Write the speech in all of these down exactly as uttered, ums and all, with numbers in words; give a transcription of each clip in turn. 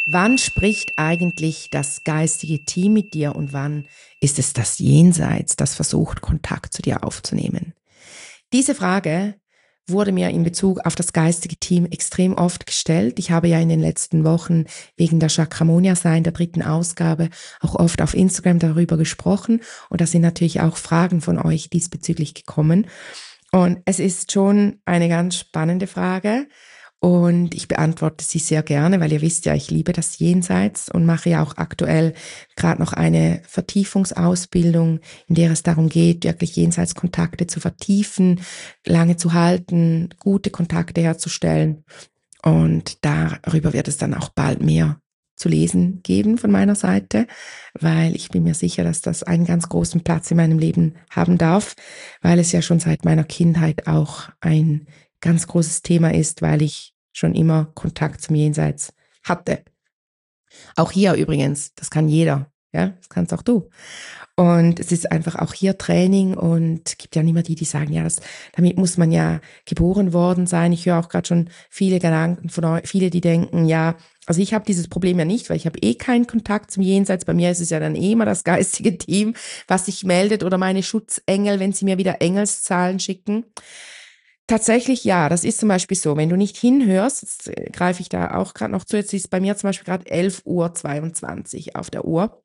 Wann spricht eigentlich das geistige Team mit dir und wann ist es das Jenseits, das versucht, Kontakt zu dir aufzunehmen? Diese Frage wurde mir in Bezug auf das geistige Team extrem oft gestellt. Ich habe ja in den letzten Wochen wegen der Chakramonia-Sein, der dritten Ausgabe, auch oft auf Instagram darüber gesprochen. Und da sind natürlich auch Fragen von euch diesbezüglich gekommen. Und es ist schon eine ganz spannende Frage. Und ich beantworte sie sehr gerne, weil ihr wisst ja, ich liebe das Jenseits und mache ja auch aktuell gerade noch eine Vertiefungsausbildung, in der es darum geht, wirklich Jenseitskontakte zu vertiefen, lange zu halten, gute Kontakte herzustellen. Und darüber wird es dann auch bald mehr zu lesen geben von meiner Seite, weil ich bin mir sicher, dass das einen ganz großen Platz in meinem Leben haben darf, weil es ja schon seit meiner Kindheit auch ein ganz großes Thema ist, weil ich schon immer Kontakt zum Jenseits hatte. Auch hier übrigens, das kann jeder, ja, das kannst auch du. Und es ist einfach auch hier Training und gibt ja niemand die, die sagen, ja, das, damit muss man ja geboren worden sein. Ich höre auch gerade schon viele Gedanken von euch, viele, die denken, ja, also ich habe dieses Problem ja nicht, weil ich habe eh keinen Kontakt zum Jenseits. Bei mir ist es ja dann eh immer das geistige Team, was sich meldet oder meine Schutzengel, wenn sie mir wieder Engelszahlen schicken. Tatsächlich ja, das ist zum Beispiel so, wenn du nicht hinhörst, jetzt äh, greife ich da auch gerade noch zu, jetzt ist bei mir zum Beispiel gerade elf Uhr zweiundzwanzig auf der Uhr.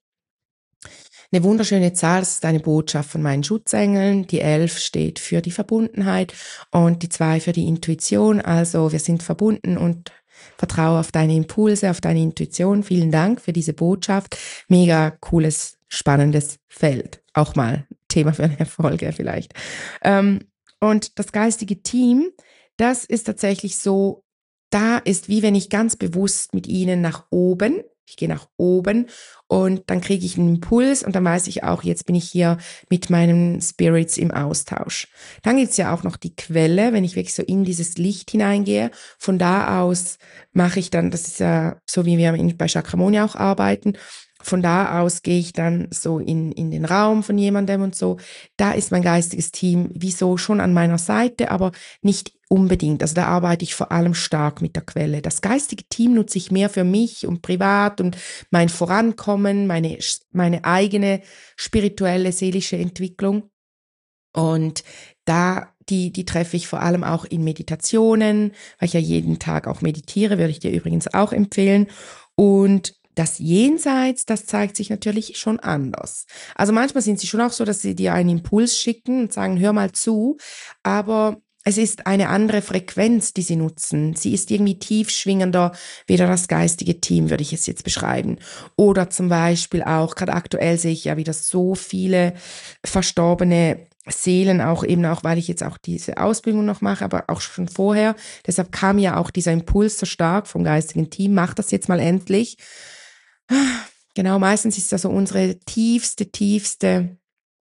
Eine wunderschöne Zahl, das ist eine Botschaft von meinen Schutzengeln. Die elf steht für die Verbundenheit und die zwei für die Intuition. Also wir sind verbunden und vertraue auf deine Impulse, auf deine Intuition. Vielen Dank für diese Botschaft. Mega cooles, spannendes Feld. Auch mal Thema für eine Folge vielleicht. Ähm, und das geistige Team, das ist tatsächlich so, da ist wie wenn ich ganz bewusst mit ihnen nach oben, ich gehe nach oben und dann kriege ich einen Impuls und dann weiß ich auch, jetzt bin ich hier mit meinen Spirits im Austausch. Dann gibt's ja auch noch die Quelle, wenn ich wirklich so in dieses Licht hineingehe. Von da aus mache ich dann, das ist ja so, wie wir bei Chakramonia auch arbeiten, von da aus gehe ich dann so in, in den Raum von jemandem und so. Da ist mein geistiges Team wieso schon an meiner Seite, aber nicht unbedingt. Also da arbeite ich vor allem stark mit der Quelle. Das geistige Team nutze ich mehr für mich und privat und mein Vorankommen, meine, meine eigene spirituelle, seelische Entwicklung. Und da, die, die treffe ich vor allem auch in Meditationen, weil ich ja jeden Tag auch meditiere, würde ich dir übrigens auch empfehlen. Und das Jenseits, das zeigt sich natürlich schon anders. Also manchmal sind sie schon auch so, dass sie dir einen Impuls schicken und sagen, hör mal zu, aber es ist eine andere Frequenz, die sie nutzen. Sie ist irgendwie tief schwingender, weder das geistige Team, würde ich es jetzt beschreiben. Oder zum Beispiel auch, gerade aktuell sehe ich ja wieder so viele verstorbene Seelen, auch eben auch, weil ich jetzt auch diese Ausbildung noch mache, aber auch schon vorher. Deshalb kam ja auch dieser Impuls so stark vom geistigen Team, mach das jetzt mal endlich. Genau, meistens ist das so unsere tiefste, tiefste,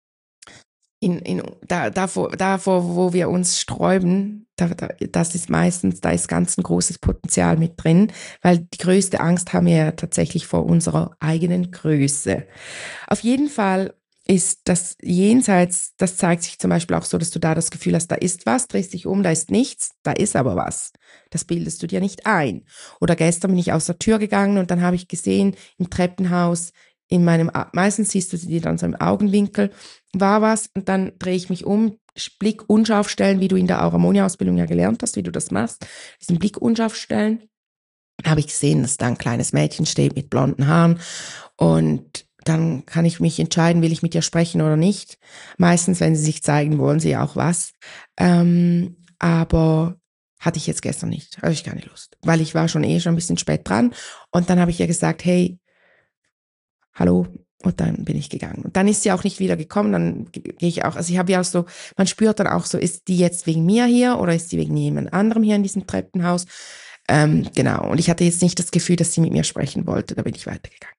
in, in, da, davor, davor, wo wir uns sträuben, da, da, das ist meistens, da ist ganz ein großes Potenzial mit drin, weil die größte Angst haben wir ja tatsächlich vor unserer eigenen Größe. Auf jeden Fall ist das Jenseits, das zeigt sich zum Beispiel auch so, dass du da das Gefühl hast, da ist was, drehst dich um, da ist nichts, da ist aber was. Das bildest du dir nicht ein. Oder gestern bin ich aus der Tür gegangen und dann habe ich gesehen, im Treppenhaus, in meinem, meistens siehst du sie dann so im Augenwinkel, war was und dann drehe ich mich um, Blick unscharf stellen, wie du in der Auramonia-Ausbildung ja gelernt hast, wie du das machst, diesen Blick unscharf stellen. Dann habe ich gesehen, dass da ein kleines Mädchen steht mit blonden Haaren und dann kann ich mich entscheiden, will ich mit ihr sprechen oder nicht. Meistens, wenn sie sich zeigen, wollen sie auch was. Ähm, aber hatte ich jetzt gestern nicht, habe ich keine Lust, weil ich war schon eh schon ein bisschen spät dran und dann habe ich ihr gesagt, hey, hallo, und dann bin ich gegangen. Und dann ist sie auch nicht wieder gekommen, dann gehe ich auch, also ich habe ja auch so, man spürt dann auch so, ist die jetzt wegen mir hier oder ist die wegen jemand anderem hier in diesem Treppenhaus? Ähm, genau, und ich hatte jetzt nicht das Gefühl, dass sie mit mir sprechen wollte, da bin ich weitergegangen.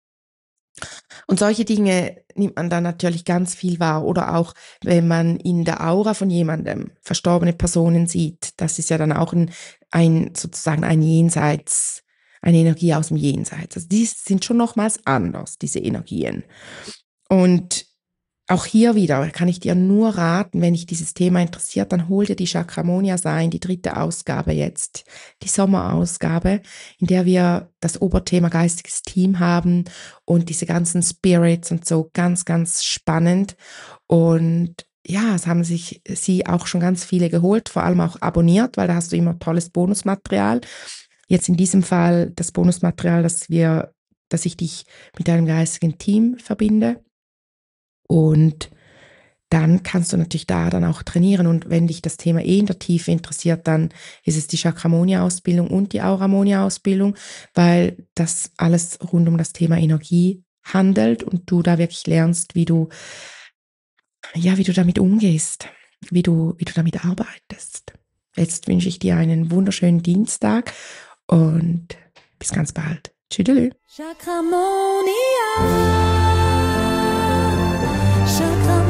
Und solche Dinge nimmt man dann natürlich ganz viel wahr. Oder auch, wenn man in der Aura von jemandem verstorbene Personen sieht, das ist ja dann auch ein, ein sozusagen ein Jenseits, eine Energie aus dem Jenseits. Also die sind schon nochmals anders, diese Energien. Und auch hier wieder kann ich dir nur raten, wenn dich dieses Thema interessiert, dann hol dir die Chakramonia Sein, die dritte Ausgabe jetzt, die Sommerausgabe, in der wir das Oberthema geistiges Team haben und diese ganzen Spirits und so, ganz, ganz spannend. Und ja, es haben sich sie auch schon ganz viele geholt, vor allem auch abonniert, weil da hast du immer tolles Bonusmaterial. Jetzt in diesem Fall das Bonusmaterial, dass wir, dass ich dich mit deinem geistigen Team verbinde. Und dann kannst du natürlich da dann auch trainieren. Und wenn dich das Thema eh in der Tiefe interessiert, dann ist es die Chakramonia-Ausbildung und die Auramonia-Ausbildung, weil das alles rund um das Thema Energie handelt und du da wirklich lernst, wie du, ja, wie du damit umgehst, wie du, wie du damit arbeitest. Jetzt wünsche ich dir einen wunderschönen Dienstag und bis ganz bald. Tschüdelü. Chakramonia. Chakramonia.